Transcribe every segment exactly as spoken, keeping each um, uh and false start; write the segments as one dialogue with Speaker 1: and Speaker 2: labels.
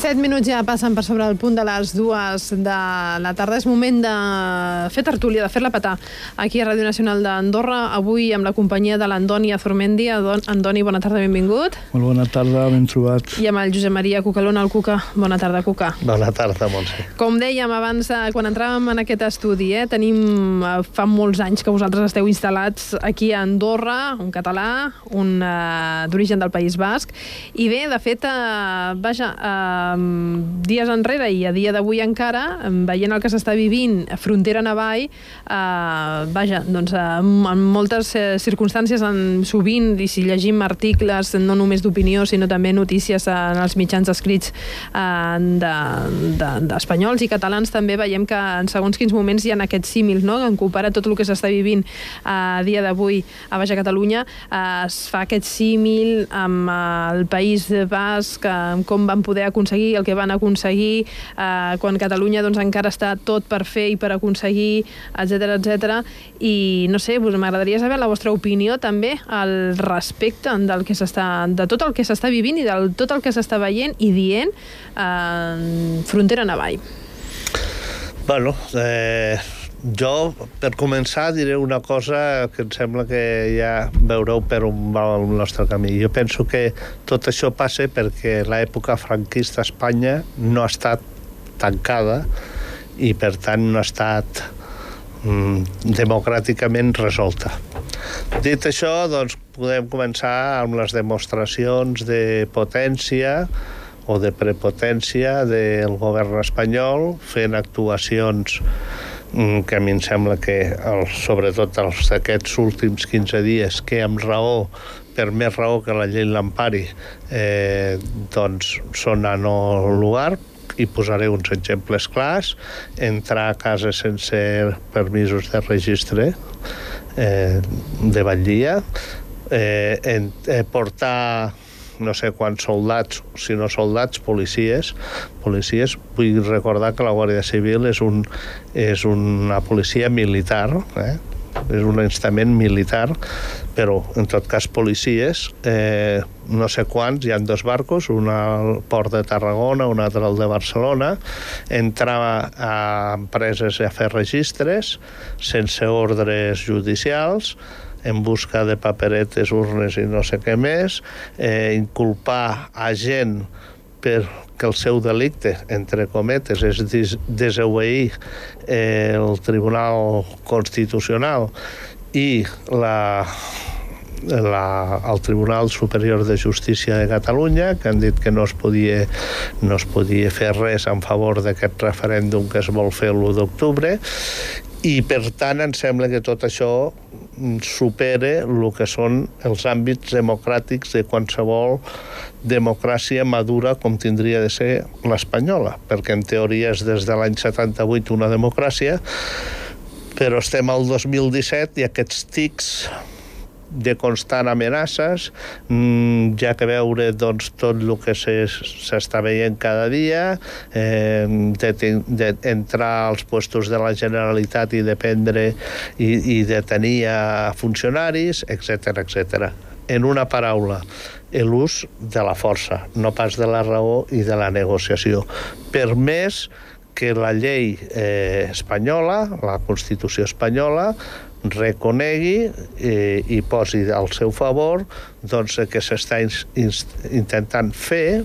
Speaker 1: Set minuts ja passen per sobre el punt de les dues de la tarda. És moment de fer tertúlia, de fer-la petar aquí a Ràdio Nacional d'Andorra. Avui amb la companyia de l'Andoni Azurmendi. Andoni, bona tarda, benvingut.
Speaker 2: Molt bona tarda, ben trobat.
Speaker 1: I amb el Josep Maria Cucalona, el Cuca. Bona tarda, Cuca.
Speaker 3: Bona tarda, Montse.
Speaker 1: Com dèiem abans, quan entràvem en aquest estudi, eh, tenim fa molts anys que vosaltres esteu instal·lats aquí a Andorra, un català, un uh, d'origen del País Basc. I bé, de fet, uh, vaja, uh, dies enrere i a dia d'avui encara, veient el que s'està vivint frontera en avall, eh, vaja, doncs en moltes circumstàncies, en, sovint, i si llegim articles no només d'opinió, sinó també notícies en els mitjans escrits eh, d'espanyols de, de, i catalans, també veiem que en segons quins moments hi ha aquests símils, no?, en compara tot el que s'està vivint a dia d'avui a Baix Catalunya, eh, es fa aquest símil amb el País Basc, amb com van poder aconseguir el que van aconseguir eh, quan Catalunya doncs, encara està tot per fer i per aconseguir, etcètera, etcètera. I no sé, m'agradaria saber la vostra opinió també al respecte del que s'està, de tot el que s'està vivint i de tot el que s'està veient i dient eh, frontera en avall.
Speaker 3: Bueno, eh, jo, per començar, diré una cosa que em sembla que ja veureu per on va el nostre camí. Jo penso que tot això passa perquè l'època franquista a Espanya no ha estat tancada i, per tant, no ha estat mm, democràticament resolta. Dit això, doncs, podem començar amb les demostracions de potència o de prepotència del govern espanyol, fent actuacions que a mi em sembla que, el, sobretot els d'aquests últims quinze dies, que amb raó, per més raó que la llei l'empari, eh, doncs són a no lugar. I posaré uns exemples clars: entrar a casa sense permisos de registre eh, de batllia, eh, en, eh, portar no sé quants soldats, si no soldats, policies. policies. Vull recordar que la Guàrdia Civil és, un, és una policia militar, eh? és un instament militar, però en tot cas policies, eh, no sé quants, hi ha dos barcos, un al port de Tarragona, un altre al de Barcelona, entrar a empreses a fer registres sense ordres judicials, en busca de paperetes, urnes i no sé què més, eh, inculpar a gent perquè el seu delicte, entre cometes, és des desobeir eh, el Tribunal Constitucional i la, la, el Tribunal Superior de Justícia de Catalunya, que han dit que no es podia, no es podia fer res en favor d'aquest referèndum que es vol fer l'u d'octubre. I, per tant, em sembla que tot això supera el que són els àmbits democràtics de qualsevol democràcia madura com tindria de ser l'espanyola, perquè en teoria és des de l'any setanta-vuit una democràcia, però estem al dos mil disset i aquests tics de constant amenaces, ja que veure doncs, tot el que s'està veient cada dia, eh, d'entrar als puestos de la Generalitat i dependre i, i detenir a funcionaris, etcètera, etcètera. En una paraula, l'ús de la força, no pas de la raó i de la negociació. Per més que la llei eh, espanyola, la Constitució espanyola, reconegui eh, i posi al seu favor doncs, que s'està intentant fer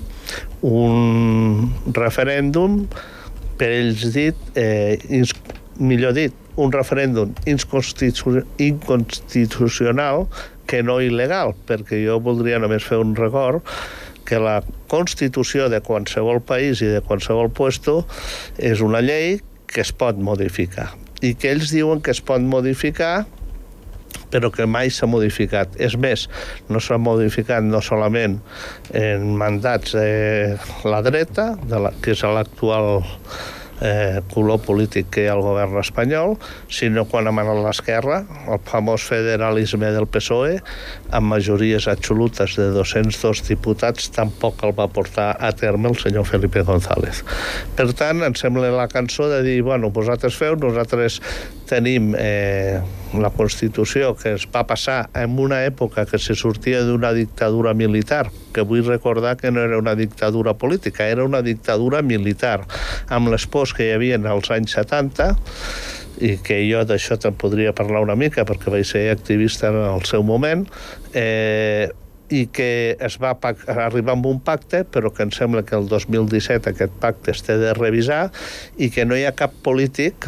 Speaker 3: un referèndum, per ells dit, eh, ins, millor dit, un referèndum inconstitu inconstitucional que no il·legal, perquè jo voldria només fer un record que la Constitució de qualsevol país i de qualsevol puesto és una llei que es pot modificar i que ells diuen que es pot modificar però que mai s'ha modificat. És més, no s'ha modificat no solament en mandats de la dreta, de la, que és l'actual eh, color polític que hi ha al govern espanyol, sinó quan ha manat l'esquerra, el famós federalisme del P S O E, amb majories absolutes de dos-cents dos diputats, tampoc el va portar a terme el senyor Felipe González. Per tant, em sembla la cançó de dir, bueno, vosaltres feu, nosaltres tenim eh, la Constitució, que es va passar en una època que se sortia d'una dictadura militar, que vull recordar que no era una dictadura política, era una dictadura militar, amb les pors que hi havia als anys setanta, i que jo d'això te'n podria parlar una mica perquè vaig ser activista en el seu moment, eh, i que es va arribar amb un pacte, però que em sembla que el dos mil disset aquest pacte es té de revisar i que no hi ha cap polític,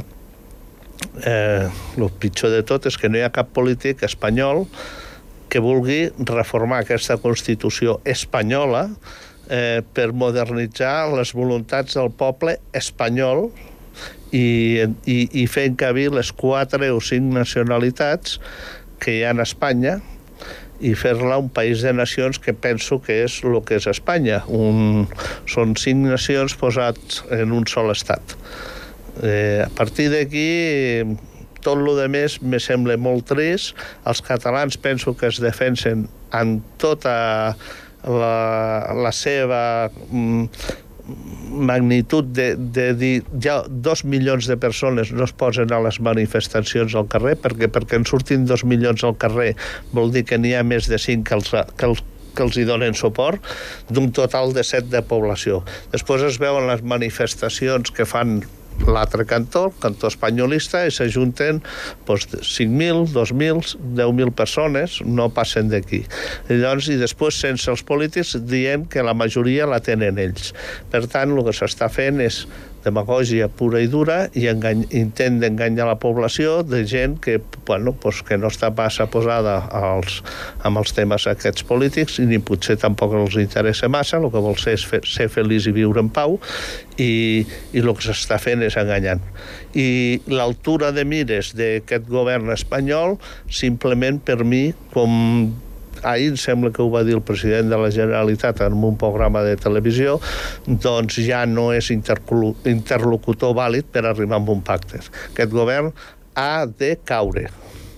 Speaker 3: eh, el pitjor de tot és que no hi ha cap polític espanyol que vulgui reformar aquesta Constitució espanyola eh, per modernitzar les voluntats del poble espanyol i, i, i fer encabir les quatre o cinc nacionalitats que hi ha a Espanya i fer-la un país de nacions que penso que és el que és Espanya. Un, són cinc nacions posats en un sol estat. Eh, a partir d'aquí, tot el que més me sembla molt trist. Els catalans penso que es defensen en tota la, la seva mm, magnitud de, de dir ja dos milions de persones no es posen a les manifestacions al carrer perquè perquè en surtin dos milions al carrer vol dir que n'hi ha més de cinc que els, que els, que els hi donen suport d'un total de set de població. Després es veuen les manifestacions que fan l'altre cantó, el cantó espanyolista, i s'ajunten doncs, cinc mil, dos mil, deu mil persones, no passen d'aquí. I, llavors, i després, sense els polítics, dient que la majoria la tenen ells. Per tant, el que s'està fent és demagògia pura i dura i engany, intent d'enganyar la població de gent que, bueno, pues que no està massa posada als, amb els temes aquests polítics i ni potser tampoc els interessa massa, el que vol ser és fer, ser feliç i viure en pau i, i el que s'està fent és enganyant. I l'altura de mires d'aquest govern espanyol simplement per mi, com ahir em sembla que ho va dir el president de la Generalitat en un programa de televisió, doncs ja no és interlocutor vàlid per arribar a un pacte. Aquest govern ha de caure.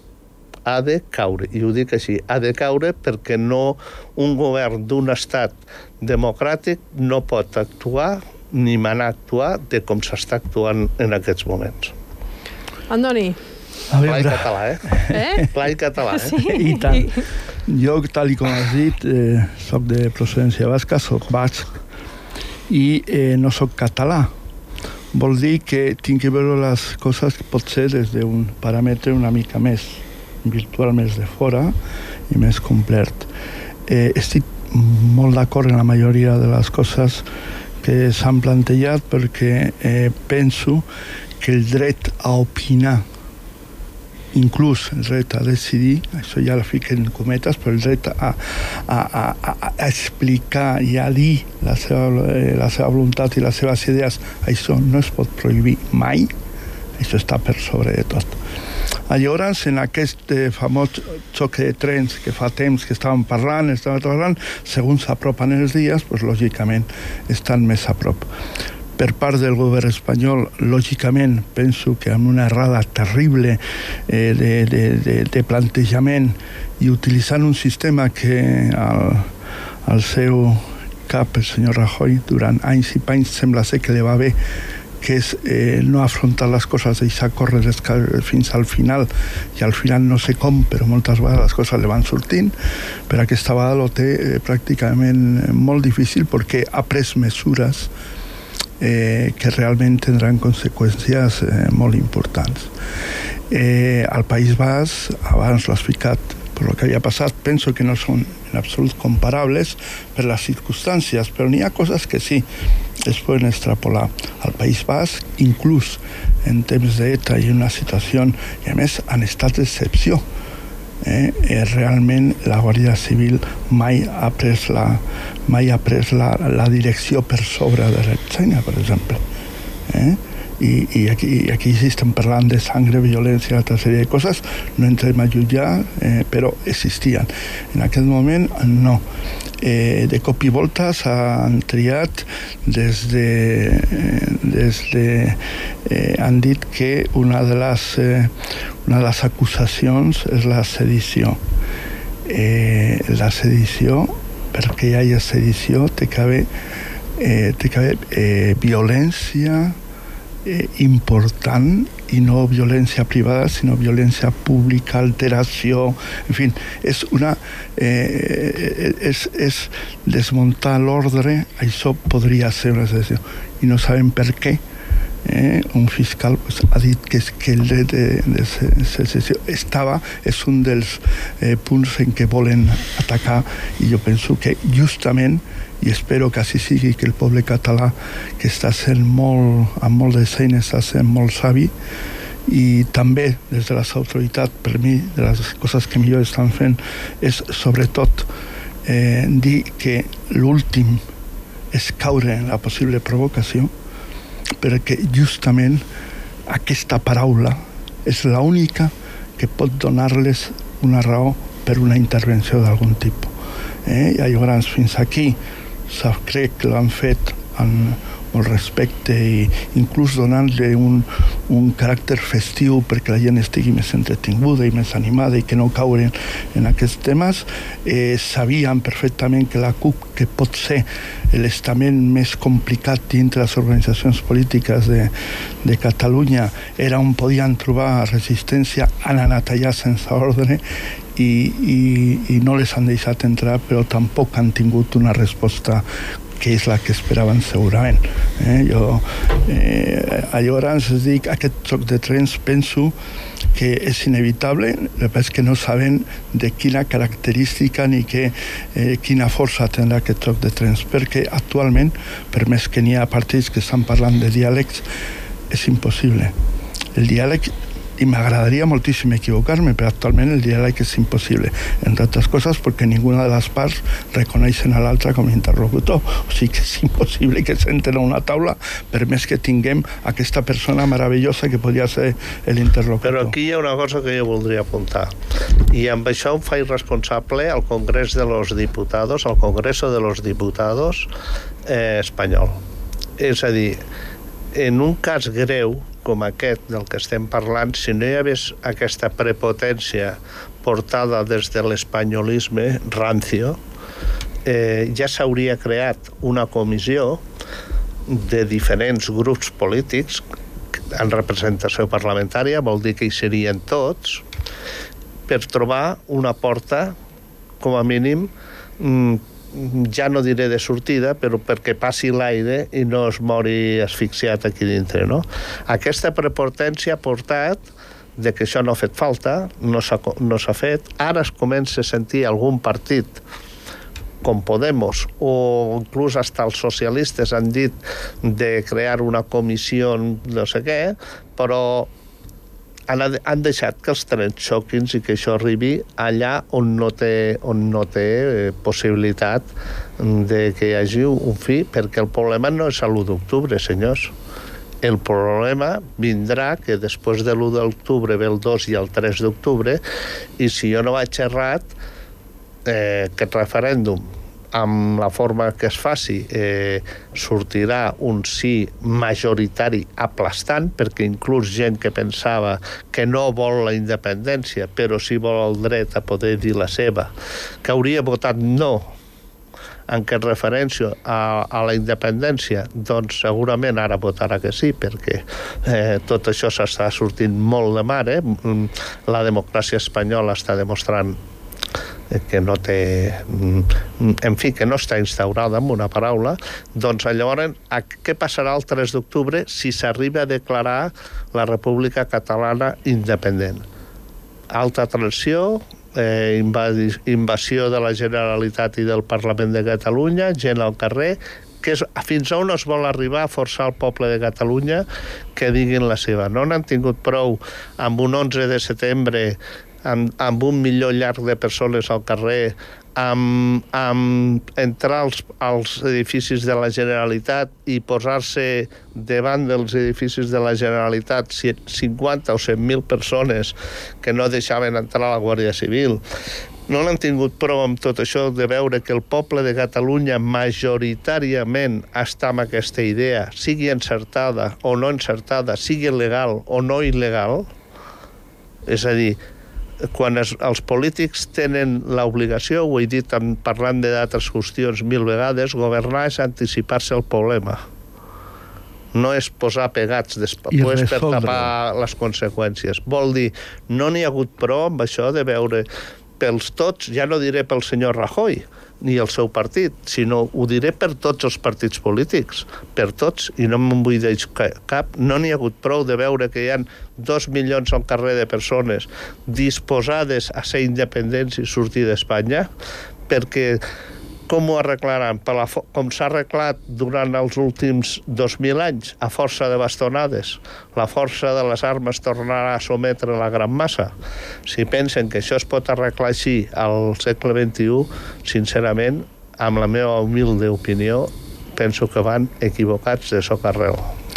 Speaker 3: Ha de caure, i ho dic així, ha de caure perquè no un govern d'un estat democràtic no pot actuar ni manar actuar de com s'està actuant en aquests moments.
Speaker 1: Andoni.
Speaker 3: Clar i català, eh?
Speaker 1: Eh?
Speaker 3: Clar i català, eh?
Speaker 1: Sí.
Speaker 2: I tant. Jo, tal i com has dit, eh, soc de procedència basca, soc basc, i eh, no soc català. Vol dir que tinc que veure les coses potser des d'un paràmetre una mica més virtual, més de fora i més complet. Eh, estic molt d'acord en la majoria de les coses que s'han plantejat perquè eh, penso que el dret a opinar, inclús el dret a decidir, això ja la fiquen en cometes, però el dret a, a, a, a explicar i a dir la seva, la seva voluntat i les seves idees, això no es pot prohibir mai, això està per sobre de tot. Llavors, en aquest eh, famós xoc de trens que fa temps que estàvem parlant, estàvem parlant, segons s'apropen els dies, doncs, lògicament, estan més a prop. Per part del govern espanyol, lògicament, penso que amb una errada terrible eh, de, de, de, de plantejament i utilitzant un sistema que al, al seu cap, el senyor Rajoy, durant anys i panys sembla ser que li va bé, que és eh, no afrontar les coses, deixar córrer fins al final, i al final no sé com, però moltes vegades les coses li van sortint, però aquesta vegada ho té eh, pràcticament molt difícil perquè ha pres mesures Eh, que realment tindran conseqüències eh, molt importants. Eh, al País Basc, abans l'has ficat per el que havia passat, penso que no són en absolut comparables per les circumstàncies, però n'hi ha coses que sí es poden extrapolar. Al País Basc, inclús en temps d'ETA i una situació, i a més en estat d'excepció, Eh, eh, realment la Guàrdia Civil mai ha pres la, mai ha pres la, la direcció per sobre de l'Ertzaintza, per exemple. Eh? I, i, aquí, i aquí sí estem parlant de sangre, violència i altra sèrie de coses, no entrem a jutjar, eh, però existien. En aquest moment, no. Eh, de cop i volta s'han triat des de... Eh, des de eh, han dit que una de les... Eh, una de les acusacions és la sedició. Eh, la sedició, perquè hi hagi sedició, té que haver, eh, té que haver eh, violència eh, important y no violencia privada, sino violencia pública, alteración, en fin, es una eh, es, es desmontar l'ordre, això podria ser una secessió, i no saben per què. Eh, un fiscal pues, ha dit que, que el dret de, de secessió estava, és un dels eh, punts en què volen atacar, i jo penso que justament, i espero que així sigui, que el poble català, que està sent molt, amb molt de feina, està sent molt savi, i també des de les autoritats, per mi, de les coses que millor estan fent, és sobretot eh, dir que l'últim és caure en la possible provocació, perquè justament aquesta paraula és l'única que pot donar-les una raó per una intervenció d'algun tipus. Eh? I llavors, fins aquí, crec que l'han fet amb molt respecte i inclús donant-li un, un caràcter festiu perquè la gent estigui més entretinguda i més animada i que no caure en aquests temes. Eh, sabien perfectament que la C U P, que pot ser l'estament més complicat dintre les organitzacions polítiques de, de Catalunya, era on podien trobar resistència, han anat allà sense ordre i, i, i no les han deixat entrar, però tampoc han tingut una resposta que és la que esperaven segurament. Eh? Jo, eh, llavors, dic, aquest xoc de trens penso que és inevitable, és que no saben de quina característica ni que, eh, quina força tindrà aquest xoc de trens, perquè actualment, per més que n'hi ha partits que estan parlant de diàlegs, és impossible. El diàleg, i m'agradaria moltíssim equivocar-me, però actualment el diàleg és impossible, entre altres coses perquè ninguna de les parts reconeixen a l'altra com a interlocutor, o sigui que és impossible que s'entren a una taula per més que tinguem aquesta persona meravellosa que podria ser l'interlocutor.
Speaker 3: Però aquí hi ha una cosa que jo voldria apuntar, i amb això em faig responsable al Congrés de los Diputados, al Congreso de los Diputados eh, espanyol. És a dir, en un cas greu com aquest del que estem parlant, si no hi hagués aquesta prepotència portada des de l'espanyolisme rancio, eh, ja s'hauria creat una comissió de diferents grups polítics en representació parlamentària, vol dir que hi serien tots, per trobar una porta, com a mínim, mm, ja no diré de sortida, però perquè passi l'aire i no es mori asfixiat aquí dintre, no? Aquesta prepotència ha portat de que això no ha fet falta, no s'ha, no s'ha fet. Ara es comença a sentir algun partit com Podemos, o inclús hasta els socialistes han dit de crear una comissió no sé què, però han, han deixat que els trens xoquin i que això arribi allà on no té, on no té eh, possibilitat de que hi hagi un fi, perquè el problema no és l'u d'octubre, senyors. El problema vindrà que després de l'u d'octubre ve el dos i el tres d'octubre, i si jo no vaig errat, eh, aquest referèndum amb la forma que es faci, eh, sortirà un sí majoritari aplastant, perquè inclús gent que pensava que no vol la independència, però sí vol el dret a poder dir la seva, que hauria votat no en què referència a, a la independència, doncs segurament ara votarà que sí, perquè eh, tot això s'està sortint molt de mar, eh? La democràcia espanyola està demostrant que no té, en fi, que no està instaurada amb una paraula. Doncs llavors, què passarà el tres d'octubre si s'arriba a declarar la República Catalana independent? Alta tensió, eh, invasió de la Generalitat i del Parlament de Catalunya, gent al carrer, que és, fins on es vol arribar a forçar el poble de Catalunya que diguin la seva. No n'han tingut prou amb un onze de setembre amb, amb un milió llarg de persones al carrer, amb, amb entrar als, als edificis de la Generalitat i posar-se davant dels edificis de la Generalitat cinquanta o cent mil persones que no deixaven entrar la Guàrdia Civil. No n'han tingut prou amb tot això de veure que el poble de Catalunya majoritàriament està amb aquesta idea, sigui encertada o no encertada, sigui legal o no il·legal. És a dir, quan es, els polítics tenen l'obligació, ho he dit en, parlant d'altres qüestions mil vegades, governar és anticipar-se al problema. no és posar pegats després per tapar les conseqüències. Vol dir, no n'hi ha hagut prou amb això de veure pels tots, ja no diré pel senyor Rajoy, ni el seu partit, sinó ho diré per tots els partits polítics, per tots, i no me'n vull dir cap, no n'hi ha hagut prou de veure que hi ha dos milions al carrer de persones disposades a ser independents i sortir d'Espanya, perquè com ho arreglaran? Per la, com s'ha arreglat durant els últims dos mil anys, a força de bastonades. La força de les armes tornarà a sometre la gran massa. Si pensen que això es pot arreglar així al segle vint-i-u, sincerament, amb la meva humilde opinió, penso que van equivocats de soc arrel.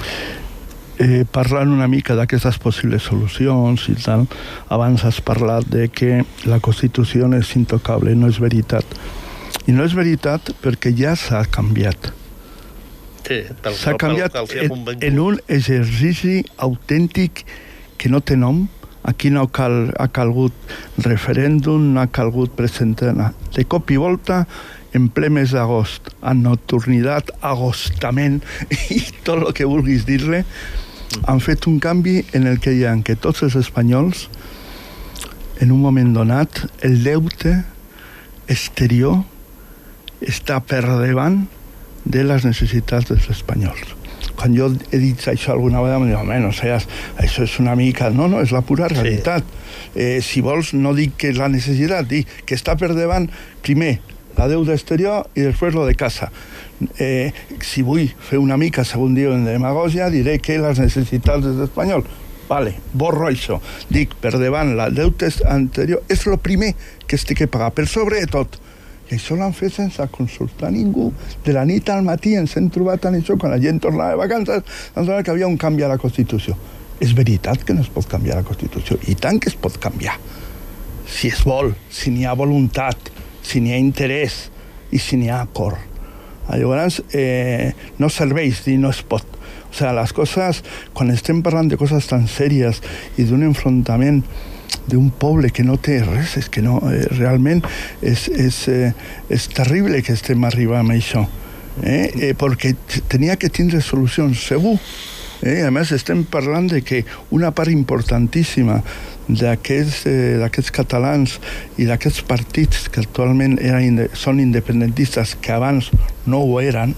Speaker 2: Eh, parlant una mica d'aquestes possibles solucions i tal, abans has parlat de que la Constitució és intocable, no és veritat. I no és veritat perquè ja s'ha canviat.
Speaker 3: Sí,
Speaker 2: s'ha canviat en, en un exercici autèntic que no té nom. Aquí no cal, ha calgut referèndum, no ha calgut presentar. De cop i volta, en ple mes d'agost, a nocturnitat, agostament i tot el que vulguis dir-li, han fet un canvi en el que hi ha que tots els espanyols, en un moment donat, el deute exterior està per davant de les necessitats dels espanyols. Quan jo he dit això alguna vegada, em diuen, home, no seas, això és una mica... No, no, és la pura realitat. Sí. Eh, si vols, no dic que és la necessitat, dic que està per davant, primer, la deuda exterior i després lo de casa. Eh, si vull fer una mica, segon dia en demagògia, diré que les necessitats dels espanyols. Vale, borro això. Dic, per davant, la deuta anterior és el primer que es té que pagar, per sobre de tot. I això l'han fet sense consultar ningú. De la nit al matí ens hem trobat en això, quan la gent tornava de vacances, han trobat que havia un canvi a la Constitució. És veritat que no es pot canviar la Constitució, i tant que es pot canviar. Si es vol, si n'hi ha voluntat, si n'hi ha interès i si n'hi ha acord. Llavors, eh, no serveix dir no es pot. O sigui, les coses, quan estem parlant de coses tan sèries i d'un enfrontament d'un poble que no té res, és que no, eh, realment és, és, eh, és terrible que estem arribant a això, eh? Eh, perquè tenia que tindre solucions, segur. Eh? A més, estem parlant de que una part importantíssima d'aquests, eh, d'aquests catalans i d'aquests partits que actualment eren, són independentistes, que abans no ho eren,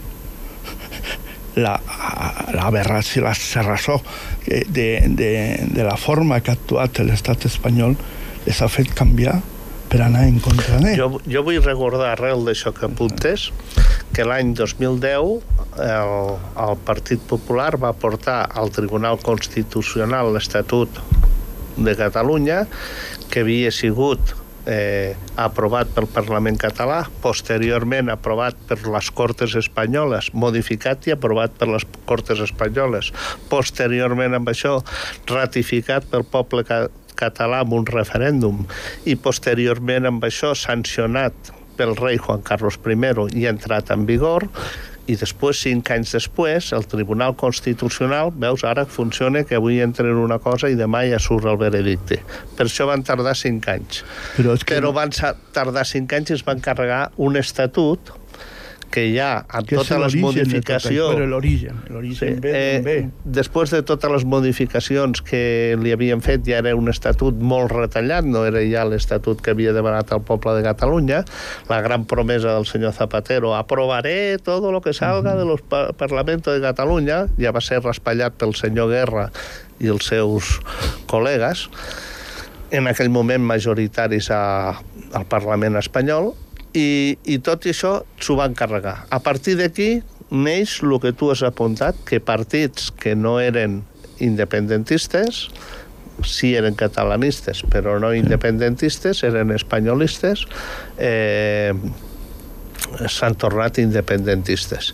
Speaker 2: la, l'aberració, la serrassó de, de, de la forma que ha actuat l'estat espanyol les ha fet canviar per anar en contra d'ell.
Speaker 3: Jo, jo vull recordar, arrel d'això que apuntes, que l'any dos mil deu el, el Partit Popular va portar al Tribunal Constitucional l'Estatut de Catalunya, que havia sigut Eh, aprovat pel Parlament català, posteriorment aprovat per les Cortes Espanyoles, modificat i aprovat per les Cortes Espanyoles, posteriorment amb això ratificat pel poble ca- català amb un referèndum i posteriorment amb això sancionat pel rei Juan Carlos primero i entrat en vigor. I després, cinc anys després, el Tribunal Constitucional, veus, ara funciona que avui entra en una cosa i demà ja surt el veredicte. Per això van tardar cinc anys. Però, és que Però van tardar cinc anys i es van carregar un estatut que ja, amb
Speaker 2: que
Speaker 3: totes les modificacions...
Speaker 2: Però l'origen, l'origen sí, ve, eh, ve.
Speaker 3: Després de totes les modificacions que li havien fet, ja era un estatut molt retallat, no era ja l'estatut que havia demanat el poble de Catalunya, la gran promesa del senyor Zapatero, aprovaré tot lo que salga uh-huh. de los pa- Parlamento de Catalunya, ja va ser raspallat pel senyor Guerra i els seus col·legues, en aquell moment majoritaris a, al Parlament espanyol, I, i tot i això s'ho van carregar. A partir d'aquí neix el que tu has apuntat, que partits que no eren independentistes, sí eren catalanistes, però no independentistes, eren espanyolistes, eh, s'han tornat independentistes.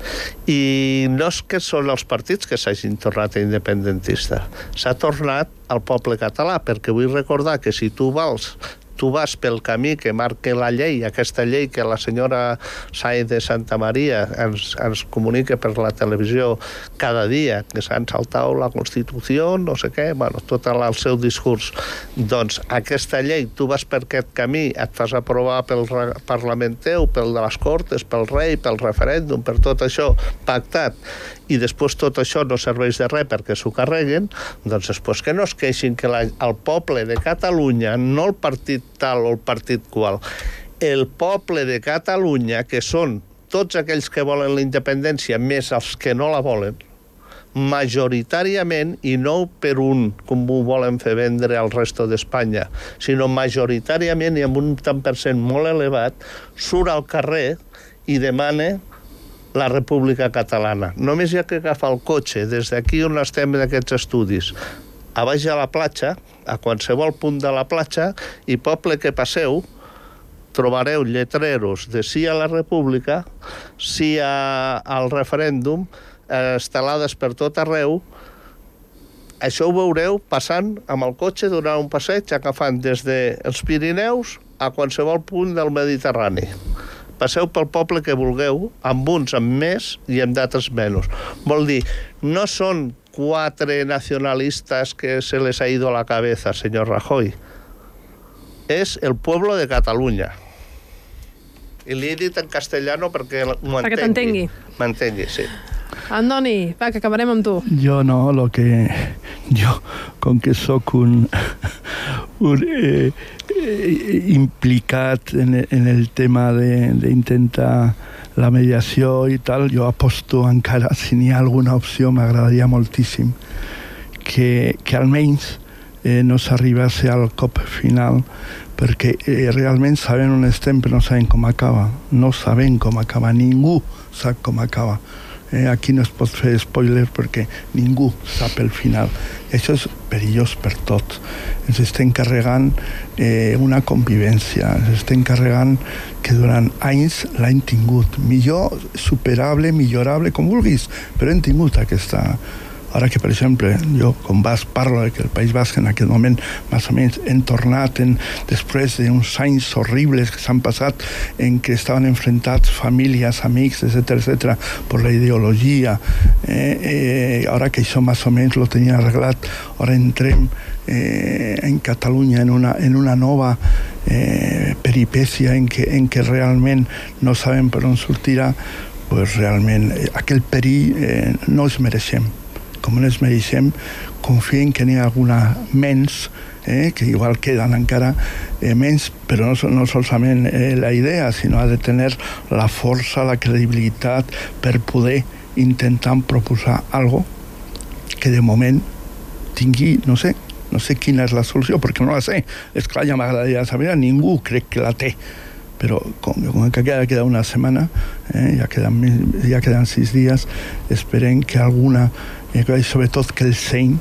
Speaker 3: I no és que són els partits que s'hagin tornat independentistes, s'ha tornat al poble català, perquè vull recordar que si tu vols tu vas pel camí que marca la llei, aquesta llei que la senyora Sáenz de Santa Maria ens, ens comunica per la televisió cada dia, que s'han saltat la Constitució, no sé què, bueno, tot el seu discurs. Doncs aquesta llei, tu vas per aquest camí, et fas aprovar pel Parlament teu, pel de les Cortes, pel rei, pel referèndum, per tot això pactat, i després tot això no serveix de res perquè s'ho carreguen, doncs després que no es queixin que la, el poble de Catalunya, no el partit tal o el partit qual, el poble de Catalunya, que són tots aquells que volen la independència més els que no la volen, majoritàriament, i no per un, com ho volen fer vendre al resto d'Espanya, sinó majoritàriament i amb un tant per cent molt elevat, surt al carrer i demana la República Catalana. Només hi ha que agafar el cotxe des d'aquí on estem d'aquests estudis, a baix a la platja, a qualsevol punt de la platja, i poble que passeu, trobareu lletreros de sí a la República, sí a, al referèndum, estelades per tot arreu. Això ho veureu passant amb el cotxe durant un passeig, agafant des dels Pirineus a qualsevol punt del Mediterrani. Passeu pel poble que vulgueu, amb uns amb més i amb d'altres menys. Vol dir, no són quatre nacionalistas que se les ha ido a la cabeza, señor Rajoy. És el pueblo de Catalunya. I li he dit en castellano perquè m'entengui.
Speaker 1: Perquè t'entengui.
Speaker 3: M'entengui, sí.
Speaker 1: Andoni, va, que acabarem amb tu.
Speaker 2: Jo no, lo que... Jo, com que sóc un... un eh, eh, implicat en, en el tema d'intentar la mediació i tal, jo aposto encara, si n'hi ha alguna opció, m'agradaria moltíssim que, que almenys eh, no s'arribés al cop final, perquè eh, realment sabem on estem, però no sabem com acaba. No sabem com acaba, ningú sap com acaba. Eh, aquí no es pot fer spoiler perquè ningú sap el final. I això és perillós per tots. Ens estem carregant eh, una convivència, ens estem carregant que durant anys l'hem tingut. Millor, superable, millorable, com vulguis, però hem tingut aquesta... Ara que, per exemple, jo, com basc, parlo de que el País Basc en aquest moment, més o menys, hem tornat en, després d'uns anys horribles que s'han passat en què estaven enfrontats famílies, amics, etcètera, etcètera, per la ideologia. Eh, eh, ara que això més o menys lo tenien arreglat, ara entrem eh, en Catalunya en una, en una nova eh, peripècia en què, en què realment no sabem per on sortirà, pues realment eh, aquell perill eh, no es mereixem. Com no es mereixem, confiem que n'hi ha alguna menys, eh, que igual queden encara eh, menys, però no, no solament eh, la idea, sinó ha de tenir la força, la credibilitat per poder intentar proposar algo que de moment tingui, no sé, no sé quina és la solució, perquè no la sé. És clar, ja m'agradaria saber, ningú crec que la té. Però com, com que ja queda una setmana, eh, ja, queden, ja queden sis dies, esperem que alguna, eh, sobretot que el seny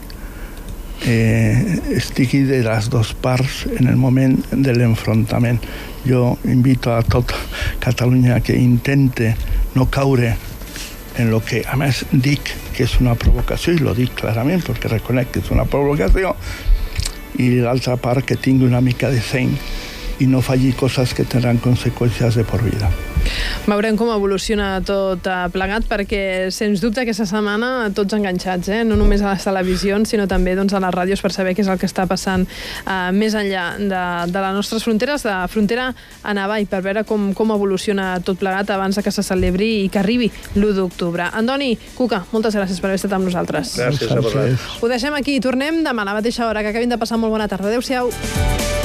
Speaker 2: eh, estigui de les dues parts en el moment de l'enfrontament. Jo invito a tot Catalunya que intente no caure en lo que, a més, dic que és una provocació, i lo dic clarament perquè reconec que és una provocació, i l'altra part que tingui una mica de seny i no falli coses que tindran conseqüències de por vida.
Speaker 1: Veurem com evoluciona tot plegat, perquè, sens dubte, aquesta setmana tots enganxats, eh? No només a les televisions, sinó també doncs, a les ràdios, per saber què és el que està passant eh, més enllà de, de les nostres fronteres, de frontera a Navall, per veure com, com evoluciona tot plegat abans que se celebri i que arribi l'u d'octubre. Andoni, Cuca, moltes gràcies per haver estat amb nosaltres.
Speaker 3: Gràcies a vosaltres.
Speaker 1: Ho deixem aquí, tornem demà a la mateixa hora. Que acabin de passar molt bona tarda. Adéu-siau.